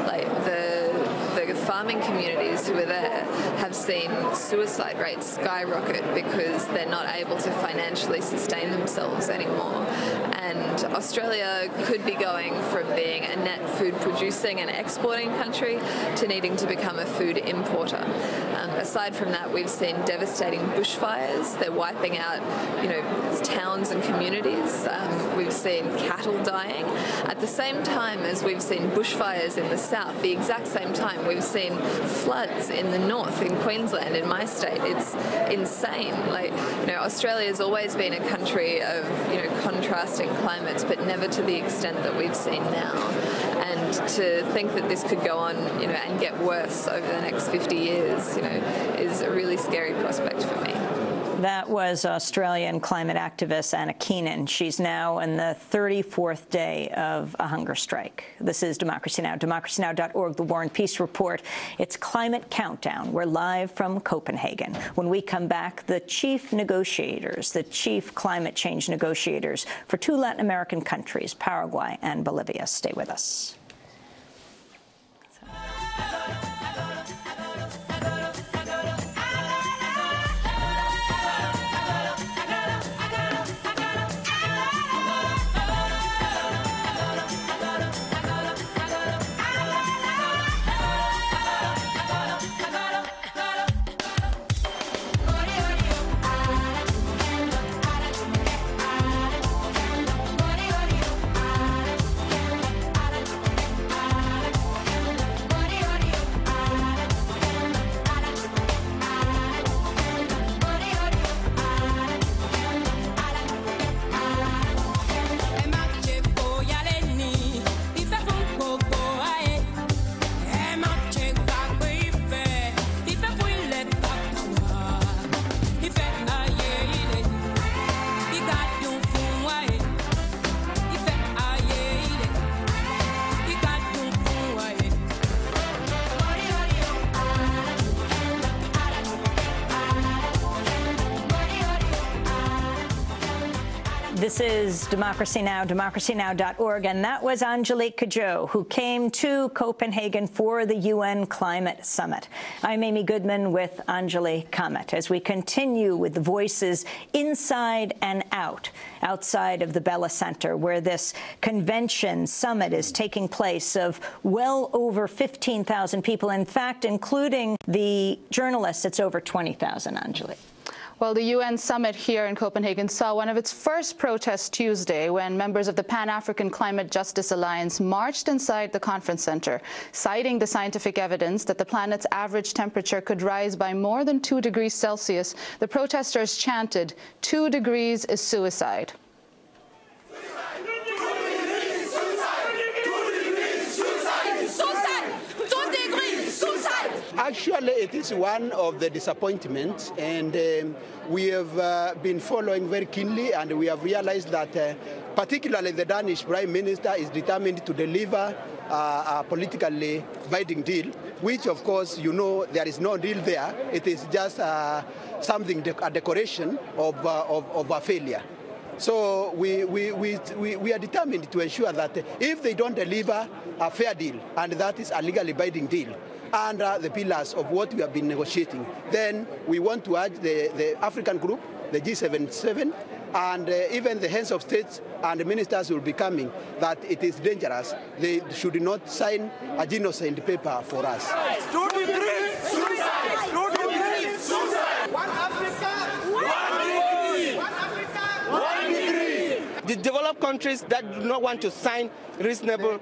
The farming communities who are there have seen suicide rates skyrocket because they're not able to financially sustain themselves anymore. And Australia could be going from being a net food producing and exporting country to needing to become a food importer. Aside from that, we've seen devastating bushfires. They're wiping out, towns and communities. We've seen cattle dying. At the same time as we've seen bushfires in the south, the exact same time we've seen floods in the north, in Queensland, in my state. It's insane. Australia's always been a country of, contrasting climates, but never to the extent that we've seen now. And to think that this could go on, and get worse over the next 50 years, is a really scary prospect for me. That was Australian climate activist Anna Keenan. She's now in the 34th day of a hunger strike. This is Democracy Now!, democracynow.org, The War and Peace Report. It's Climate Countdown. We're live from Copenhagen. When we come back, the chief negotiators, the chief climate change negotiators for two Latin American countries, Paraguay and Bolivia. Stay with us. This is Democracy Now!, democracynow.org, and that was Angelique Kidjo, who came to Copenhagen for the UN Climate Summit. I'm Amy Goodman with Anjali Kamat as we continue with the voices inside and outside of the Bella Center, where this convention summit is taking place of well over 15,000 people. In fact, including the journalists, it's over 20,000, Anjali. Well, the UN summit here in Copenhagen saw one of its first protests Tuesday when members of the Pan-African Climate Justice Alliance marched inside the conference center, citing the scientific evidence that the planet's average temperature could rise by more than 2 degrees Celsius. The protesters chanted, "2 degrees is suicide." Actually, it is one of the disappointments, and we have been following very keenly, and we have realized that particularly the Danish Prime Minister is determined to deliver a politically binding deal, which, of course, there is no deal there. It is just something, a decoration of a failure. So we are determined to ensure that if they don't deliver a fair deal, and that is a legally binding deal, under the pillars of what we have been negotiating. Then we want to urge the African group, the G77, and even the heads of states and the ministers will be coming, that it is dangerous. They should not sign a genocide paper for us. One Africa, one Africa, one degree. The developed countries that do not want to sign reasonable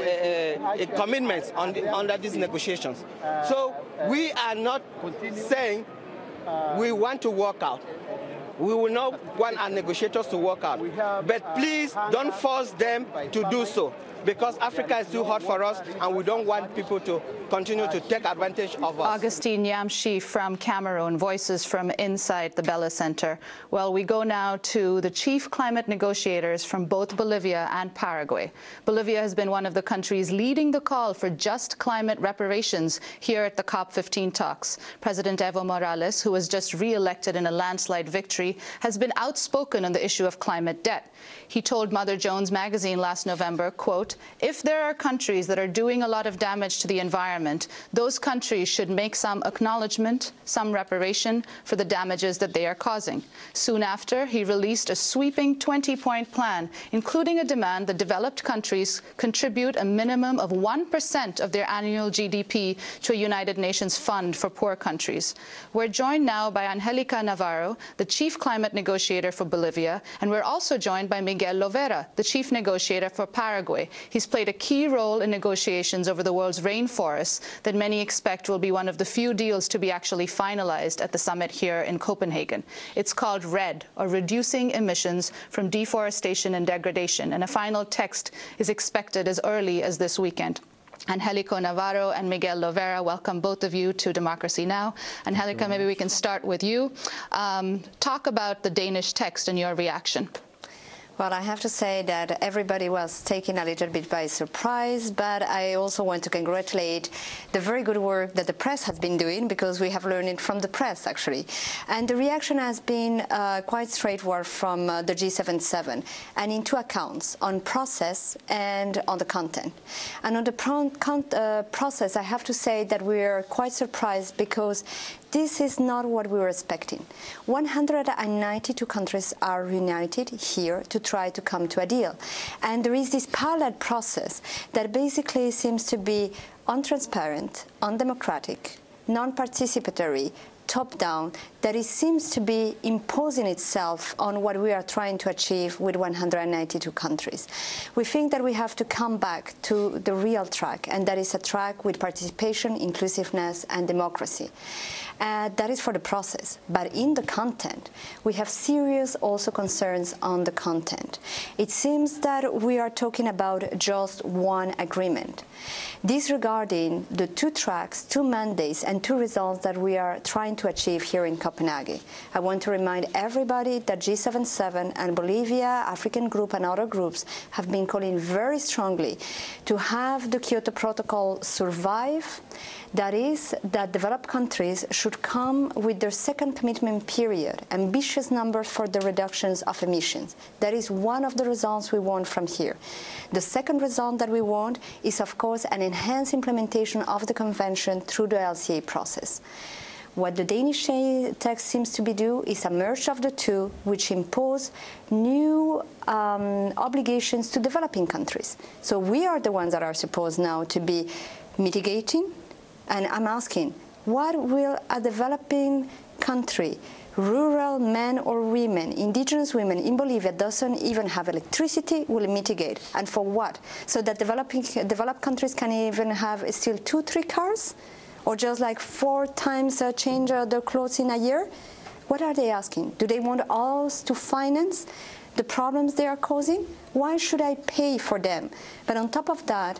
commitments under these negotiations. So we are not saying we want to walk out. We will not want our negotiators to work out. But please don't force them to do so, because Africa is too hot for us and we don't want people to continue to take advantage of us. Augustine Yamshi from Cameroon, voices from inside the Bella Center. Well, we go now to the chief climate negotiators from both Bolivia and Paraguay. Bolivia has been one of the countries leading the call for just climate reparations here at the COP15 talks. President Evo Morales, who was just re-elected in a landslide victory, has been outspoken on the issue of climate debt. He told Mother Jones magazine last November, quote, "If there are countries that are doing a lot of damage to the environment, those countries should make some acknowledgement, some reparation for the damages that they are causing." Soon after, he released a sweeping 20-point plan, including a demand that developed countries contribute a minimum of 1% of their annual GDP to a United Nations fund for poor countries. We're joined now by Angelica Navarro, the chief climate negotiator for Bolivia, and we're also joined by Miguel Lovera, the chief negotiator for Paraguay. He's played a key role in negotiations over the world's rainforests that many expect will be one of the few deals to be actually finalized at the summit here in Copenhagen. It's called REDD, or Reducing Emissions from Deforestation and Degradation, and a final text is expected as early as this weekend. Angelica Navarro and Miguel Lovera, welcome both of you to Democracy Now! Angelica, maybe we can start with you. Talk about the Danish text and your reaction. Well, I have to say that everybody was taken a little bit by surprise, but I also want to congratulate the very good work that the press has been doing, because we have learned it from the press, actually. And the reaction has been quite straightforward from the G77, and in two accounts, on process and on the content. And on the process, I have to say that we are quite surprised, because this is not what we were expecting. 192 countries are united here to try to come to a deal. And there is this parallel process that basically seems to be untransparent, undemocratic, non-participatory, top-down, that it seems to be imposing itself on what we are trying to achieve with 192 countries. We think that we have to come back to the real track, and that is a track with participation, inclusiveness, and democracy. That is for the process. But in the content, we have serious also concerns on the content. It seems that we are talking about just one agreement, disregarding the two tracks, two mandates, and two results that we are trying to achieve here in Copenhagen. I want to remind everybody that G77 and Bolivia, African Group, and other groups have been calling very strongly to have the Kyoto Protocol survive. That is, that developed countries should come with their second commitment period, ambitious numbers for the reductions of emissions. That is one of the results we want from here. The second result that we want is, of course, an enhanced implementation of the convention through the LCA process. What the Danish text seems to be do is a merge of the two, which impose new obligations to developing countries. So we are the ones that are supposed now to be mitigating. And I'm asking, what will a developing country, rural men or women, indigenous women in Bolivia doesn't even have electricity, will mitigate? And for what? So that developed countries can even have still 2-3 cars? Or just like 4 times change their clothes in a year? What are they asking? Do they want us to finance the problems they are causing? Why should I pay for them? But on top of that,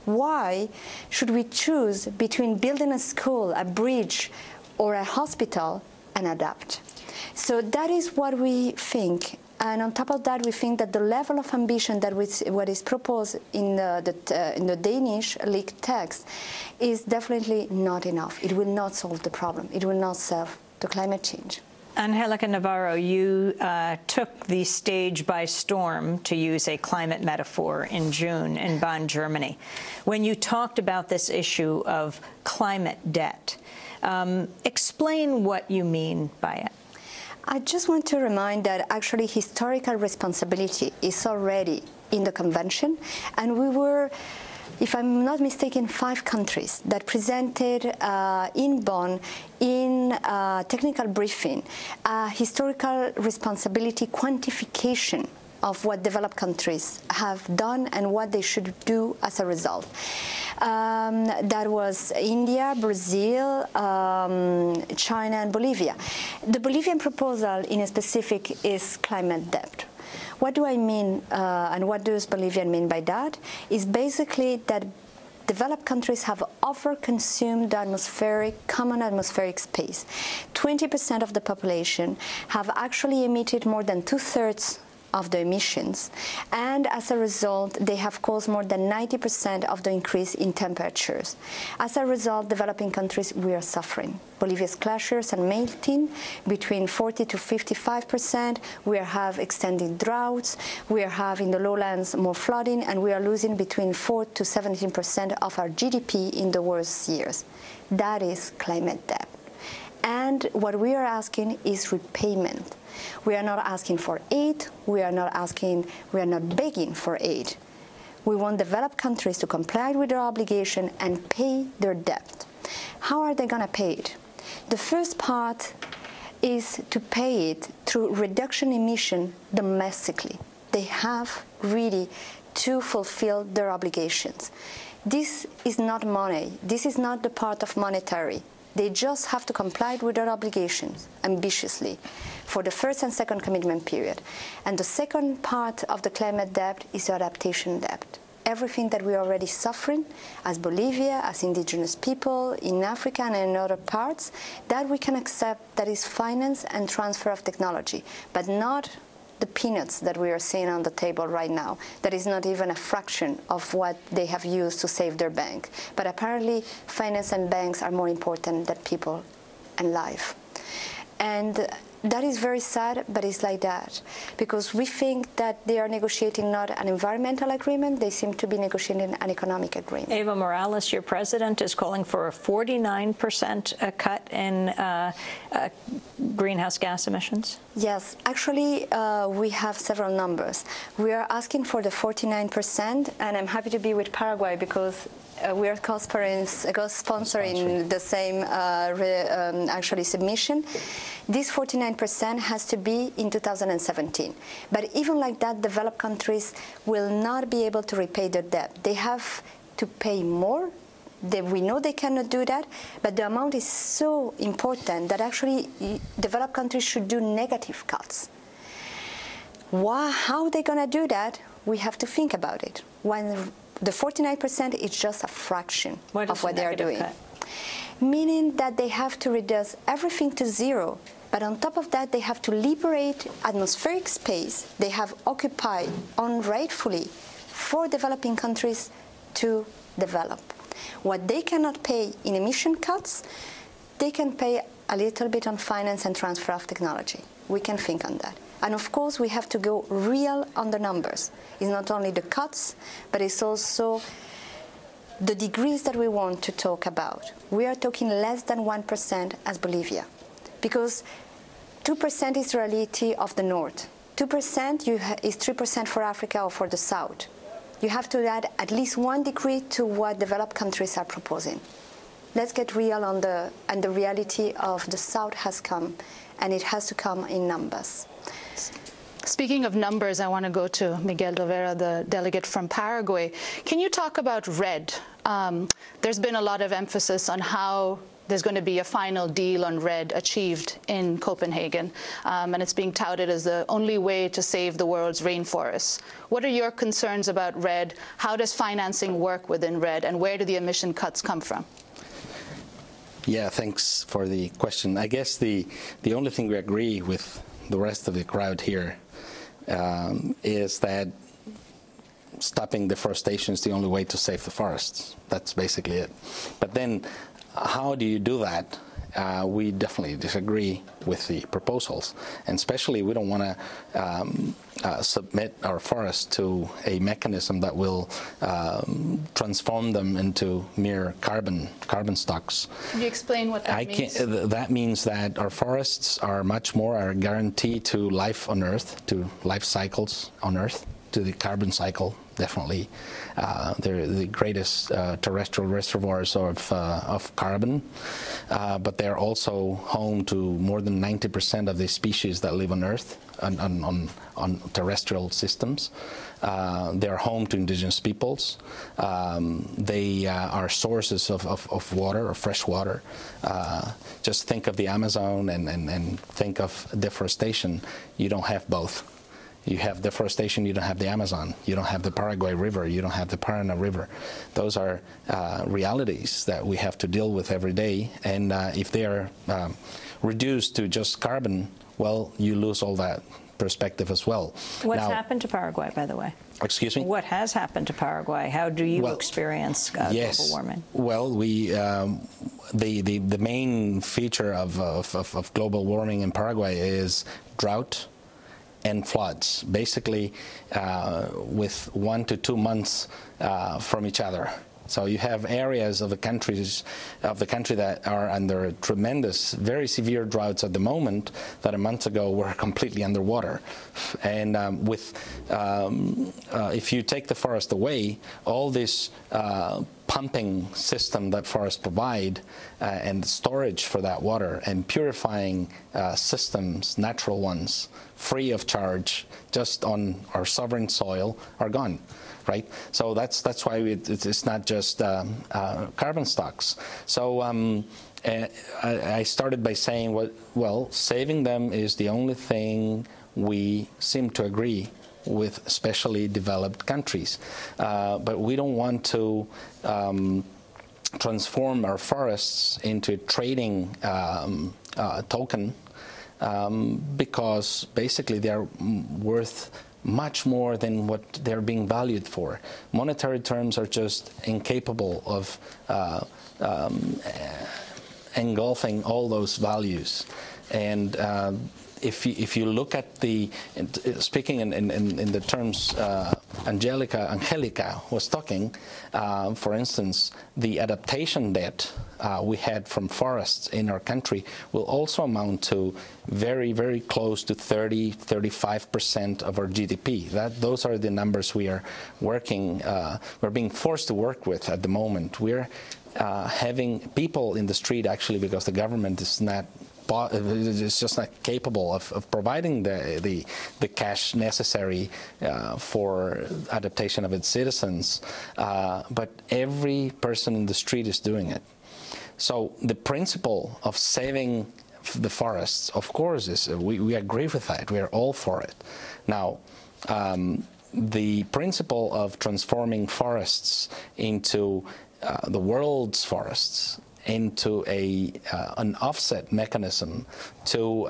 why should we choose between building a school, a bridge, or a hospital and adapt? So that is what we think. And on top of that, we think that the level of ambition that what is proposed in the Danish leaked text is definitely not enough. It will not solve the problem. It will not solve the climate change. Angelica Navarro, you took the stage by storm, to use a climate metaphor, in June in Bonn, Germany, when you talked about this issue of climate debt. Explain what you mean by it. I just want to remind that actually historical responsibility is already in the convention, and we were, if I'm not mistaken, 5 countries that presented in Bonn in a technical briefing historical responsibility quantification of what developed countries have done and what they should do as a result. That was India, Brazil, China, and Bolivia. The Bolivian proposal in specific is climate debt. What do I mean, and what does Bolivia mean by that? Is basically that developed countries have over-consumed the common atmospheric space. 20% of the population have actually emitted more than 2/3 of the emissions, and as a result they have caused more than 90% of the increase in temperatures. As a result, developing countries, we are suffering. Bolivia's glaciers are melting between 40 to 55%. We have extended droughts. We are having the lowlands more flooding, and we are losing between 4 to 17% of our GDP in the worst years. That is climate debt. And what we are asking is repayment. We are not asking for aid. We are not begging for aid. We want developed countries to comply with their obligation and pay their debt. How are they going to pay it? The first part is to pay it through reduction emission domestically. They have really to fulfill their obligations. This is not money. This is not the part of monetary. They just have to comply with their obligations ambitiously for the first and second commitment period. And the second part of the climate debt is adaptation debt. Everything that we are already suffering as Bolivia, as indigenous people in Africa and in other parts, that we can accept, that is finance and transfer of technology, but not the peanuts that we are seeing on the table right now. That is not even a fraction of what they have used to save their bank. But apparently, finance and banks are more important than people and life. And that is very sad, but it's like that. Because we think that they are negotiating not an environmental agreement, they seem to be negotiating an economic agreement. Evo Morales, your president, is calling for a 49% cut in greenhouse gas emissions. Yes, actually, we have several numbers. We are asking for the 49%, and I'm happy to be with Paraguay because we are co-sponsoring the same actually submission. This 49% has to be in 2017. But even like that, developed countries will not be able to repay their debt. They have to pay more. We know they cannot do that, but the amount is so important that actually developed countries should do negative cuts. How are they going to do that? We have to think about it. When the 49% is just a fraction of what they are doing. Meaning that they have to reduce everything to zero, but on top of that, they have to liberate atmospheric space they have occupied unrightfully for developing countries to develop. What they cannot pay in emission cuts, they can pay a little bit on finance and transfer of technology. We can think on that. And of course, we have to go real on the numbers. It's not only the cuts, but it's also the degrees that we want to talk about. We are talking less than 1% as Bolivia, because 2% is the reality of the north. 2% is 3% for Africa or for the south. You have to add at least 1 degree to what developed countries are proposing. Let's get real on and the reality of the south has come, and it has to come in numbers. Speaking of numbers, I want to go to Miguel Rivera, the delegate from Paraguay. Can you talk about REDD? There's been a lot of emphasis on how there's going to be a final deal on REDD achieved in Copenhagen, and it's being touted as the only way to save the world's rainforests. What are your concerns about REDD? How does financing work within REDD, and where do the emission cuts come from? Yeah, thanks for the question. I guess the only thing we agree with the rest of the crowd here is that stopping deforestation is the only way to save the forests. That's basically it. But then how do you do that we definitely disagree with the proposals. And especially, we don't want to submit our forests to a mechanism that will transform them into mere carbon stocks. Can you explain what that means? That means that our forests are much more a guarantee to life on Earth, to life cycles on Earth, to the carbon cycle, definitely. They're the greatest terrestrial reservoirs of carbon, but they're also home to more than 90% of the species that live on Earth, on terrestrial systems. They're home to indigenous peoples. They are sources of water, of fresh water. Just think of the Amazon and think of deforestation. You don't have both. You have deforestation, you don't have the Amazon. You don't have the Paraguay River, you don't have the Paraná River. Those are realities that we have to deal with every day. And if they are reduced to just carbon, well, you lose all that perspective as well. What's happened to Paraguay, by the way? Excuse me? What has happened to Paraguay? How do you experience global warming? Well, the main feature of global warming in Paraguay is drought and floods, basically with 1 to 2 months from each other. So you have areas of the country that are under tremendous, very severe droughts at the moment that a month ago were completely underwater. And if you take the forest away, all this pumping system that forests provide and storage for that water and purifying systems, natural ones, free of charge, just on our sovereign soil, are gone. Right, so that's why it's not just carbon stocks. So I started by saying, well, saving them is the only thing we seem to agree with, especially developed countries. But we don't want to transform our forests into a trading token because basically they are worth much more than what they're being valued for. Monetary terms are just incapable of engulfing all those values. And if you look at speaking in the terms Angelica was talking, for instance, the adaptation debt we had from forests in our country will also amount to very, very close to 30-35% of our GDP. Those are the numbers we are working, we're being forced to work with at the moment. We're having people in the street actually because the government is not. It's just not capable of providing the cash necessary for adaptation of its citizens. But every person in the street is doing it. So the principle of saving the forests, of course, is we agree with that. We are all for it. Now, the principle of transforming forests into the world's forests, into an offset mechanism to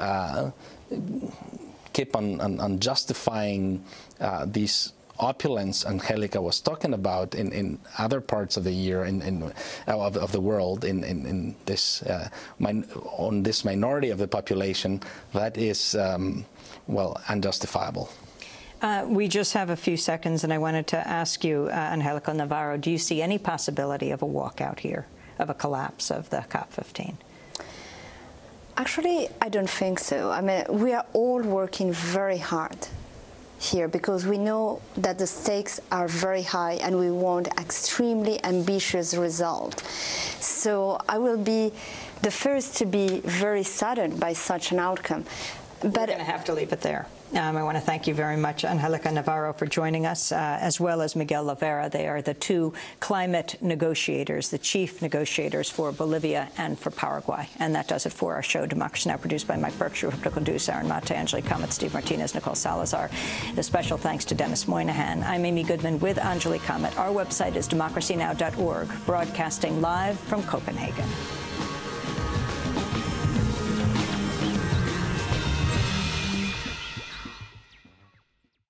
keep on justifying these opulence Angelica was talking about in other parts of the year of the world in this on this minority of the population, that is well, unjustifiable. We just have a few seconds, and I wanted to ask you, Angelica Navarro, do you see any possibility of a walkout here, of a collapse of the COP15? Actually, I don't think so. I mean, we are all working very hard here because we know that the stakes are very high and we want extremely ambitious result. So I will be the first to be very saddened by such an outcome. But we're going to have to leave it there. I want to thank you very much, Angelica Navarro, for joining us, as well as Miguel Lavera. They are the two climate negotiators, the chief negotiators for Bolivia and for Paraguay. And that does it for our show, Democracy Now!, produced by Mike Berkshire, Republican News, Aaron Mate, Angelique Comet, Steve Martinez, Nicole Salazar. A special thanks to Dennis Moynihan. I'm Amy Goodman with Angelique Comet. Our website is democracynow.org, broadcasting live from Copenhagen.